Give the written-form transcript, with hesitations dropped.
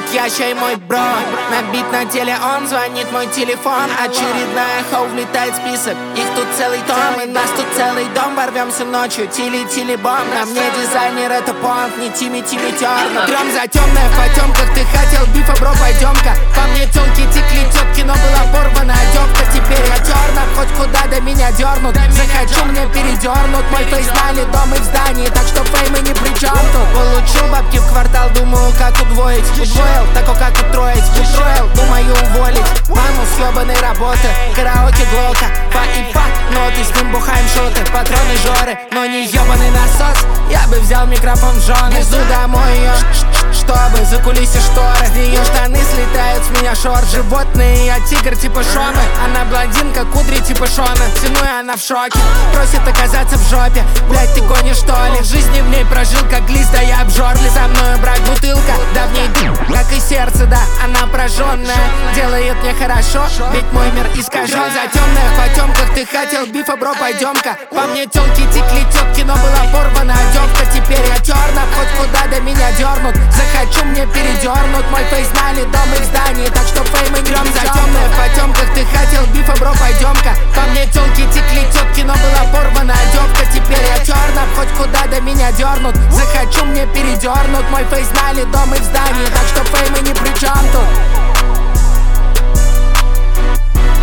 я чай мой бро. Набит на теле он, звонит мой телефон. Очередная хоу влетает в список. Их тут целый том, и нас тут целый дом. Ворвемся ночью, тили-тили-бом. На мне дизайнер это понт, не Тимми Тернер. Трем за темное в потемках. Ты хотел бифа, бро, пойдем-ка. По мне тёлки текли тётки, но была порвана одёвка. Теперь я Тернер, хоть куда до меня дернут. Захочу, мне передернут. Мой фейс знали дом и в здании, так что феймы ни при чем тут. Получил бабки в квартал, думаю, как удвоить. Удвоил, такой как утроить. Устроил, думаю уволить маму с ёбаной работы. Караоке Глока, па и па, ноты, с ним бухаем шоты. Патроны Жоры, но не ёбаный насос. Я бы взял микрофон в жены. Везу домой её, чтобы за кулиси шторы. С неё штаны слетают, с меня шорт. Животные, я тигр типа Шоны. Она блондинка, кудри типа Шона. Тяну и она в шоке, просит оказаться в жопе. Блять, ты гонишь что ли? Жизни в ней прожил как лист, да я обжорли. За мною брать бутылка, да в ней как и сердце, да, она прожженная. Делает мне хорошо, ведь мой мир искажен. За темное в потемках, ты хотел бифа, бро, пойдем-ка. По мне тёлки текли тётки, но была порвана одёвка. Теперь я Тернер, хоть куда до меня дернут. Захочу, мне передернут. Мой фейс знали дом и в здании, так что феймы не рём. За темное в потемках, ты хотел бифа, бро, пойдем-ка. По мне тёлки текли тётки, но была порвана одёвка. Теперь я Тернер, хоть куда до меня дернут. Захочу, мне передернут. Мой фейс знали дом и в здании, так что феймы ни при чем тут.